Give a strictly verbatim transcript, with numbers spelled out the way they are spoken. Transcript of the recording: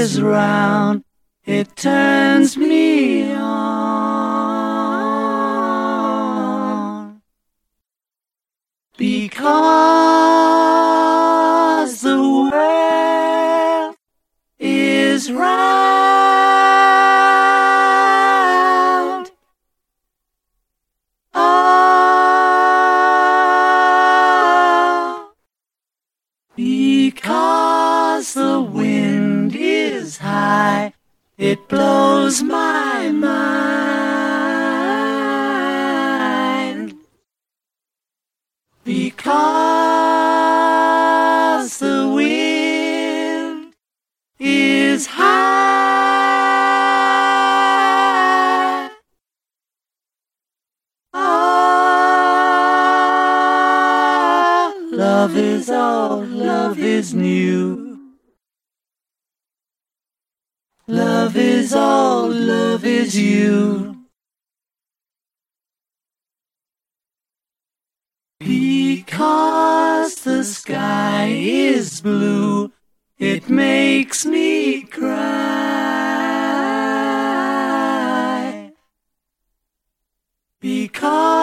is round, it turns me on. Because the world is round. Oh, because the wind is high, it blows my mind. Because the wind is high. Oh, love is old, love is new. Love is old, love is you. Because the sky is blue, it makes me cry. Because